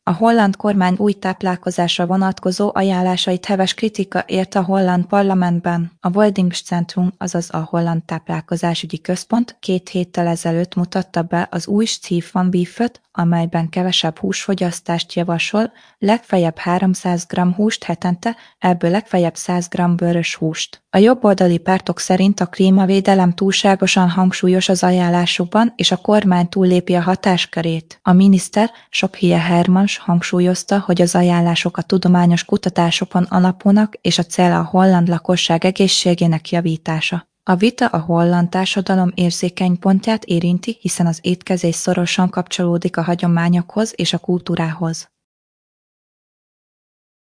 A holland kormány új táplálkozásra vonatkozó ajánlásait heves kritika érte a holland parlamentben. A Voedingscentrum, azaz a Holland Táplálkozásügyi Központ 2 héttel ezelőtt mutatta be az új Stefan Beeföt, amelyben kevesebb húsfogyasztást javasol, legfeljebb 300 g húst hetente, ebből legfeljebb 100 g bőrös húst. A jobboldali pártok szerint a klímavédelem túlságosan hangsúlyos az ajánlásokban, és a kormány túllépi a hatáskörét. A miniszter, Sophia Hermans hangsúlyozta, hogy az ajánlások a tudományos kutatásokon alapulnak, és a cél a holland lakosság egészségének javítása. A vita a holland társadalom érzékeny pontját érinti, hiszen az étkezés szorosan kapcsolódik a hagyományokhoz és a kultúrához.